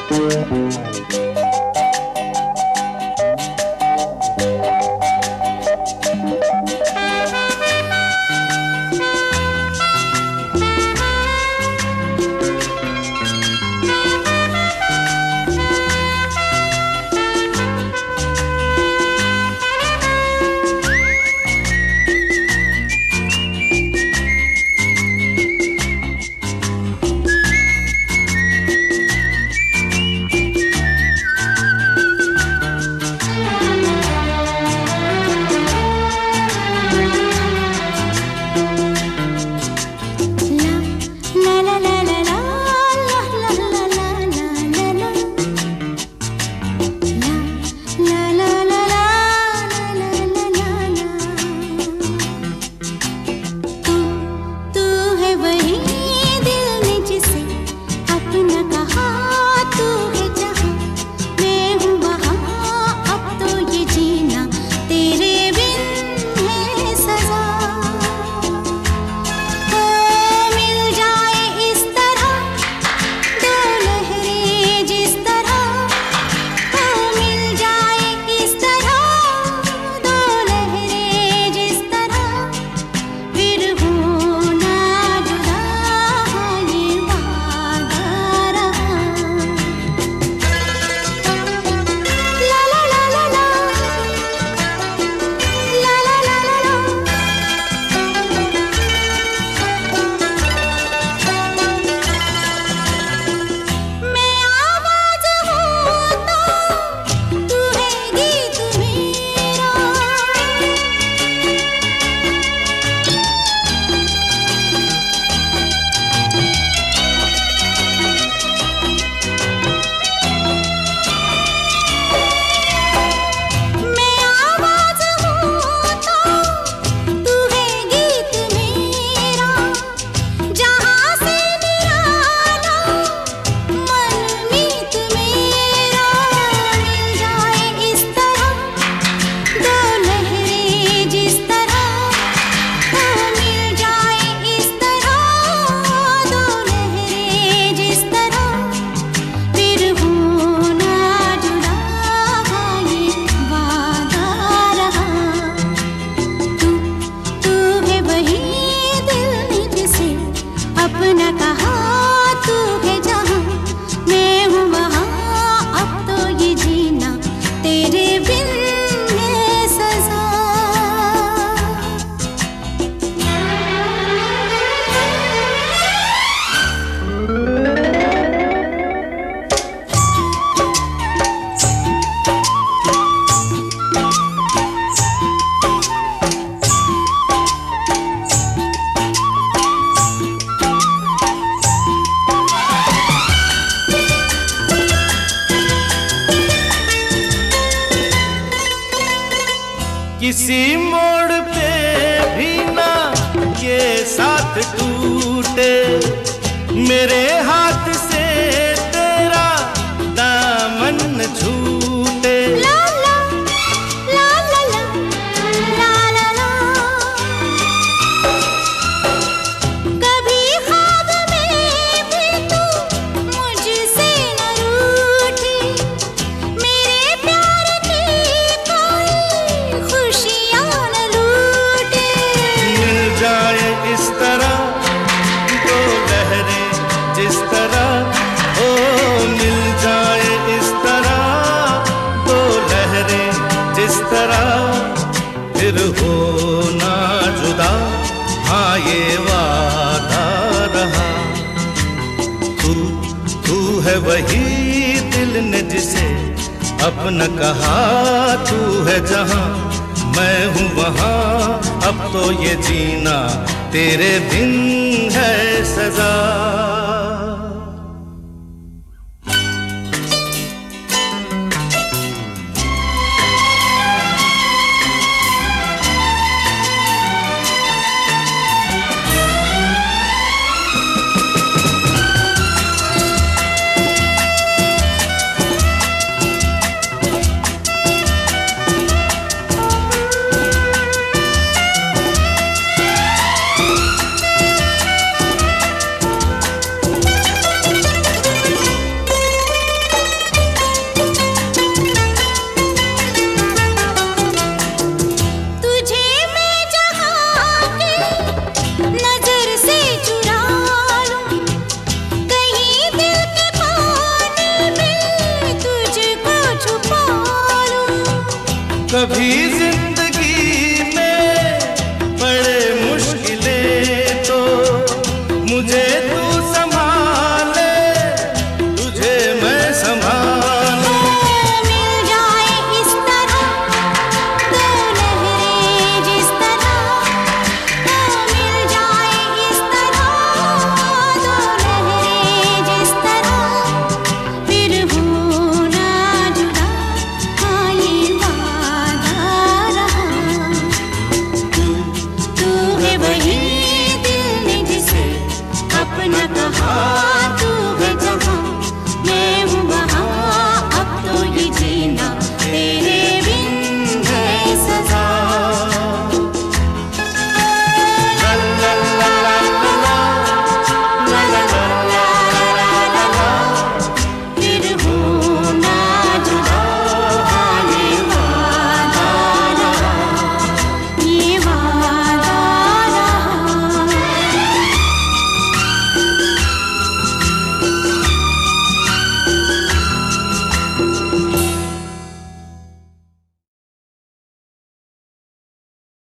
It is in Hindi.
किसी मोड़ पे भी ना ये साथ टूटे, मेरे हाथ से तेरा दामन न छूटे। ला ला ला ला ला ला ला, कभी ख्वाब में भी तू मुझसे न रूठी, मेरे प्यार की कोई खुशियाँ न लूटे। मिल जाए इस तरह दो लहरें जिस तरह, ओ मिल जाए इस तरह दो लहरें जिस तरह, फिर हो ना जुदा, हाँ ये वादा रहा। तू है वही दिल ने जिसे अपना कहा, तू है जहाँ मैं हूँ वहाँ, अब तो ये जीना तेरे बिन है सजा।